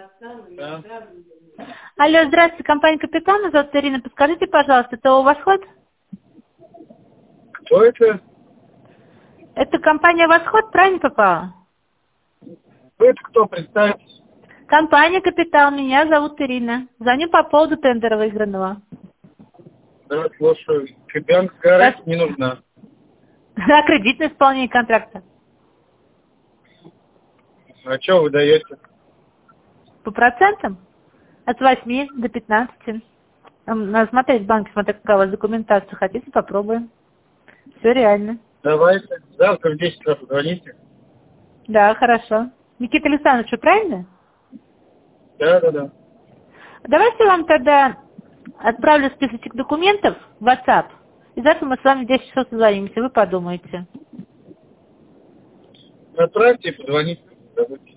Да. Алло, здравствуйте, компания «Капитан», меня зовут Ирина. Подскажите, пожалуйста, это у «Восход»? Кто это? Это компания «Восход», правильно попала? Это кто, представьтесь? Компания «Капитан», меня зовут Ирина. Звоню по поводу тендера выигранного. Да, слушаю. Капитанская гарантия не нужна. На кредитное исполнение контракта. А что вы даете? По процентам? От 8 до 15. Надо смотреть в банке, смотреть, какая у вас документация. Хотите, попробуем. Все реально. Давайте. Завтра в 10 раз позвоните. Да, хорошо. Никита Александрович, вы правильно? Да. Давайте я вам тогда отправлю списочек документов в WhatsApp. И завтра мы с вами в 10 часов созвонимся. Вы подумаете. Отправьте и позвоните. Забудьте.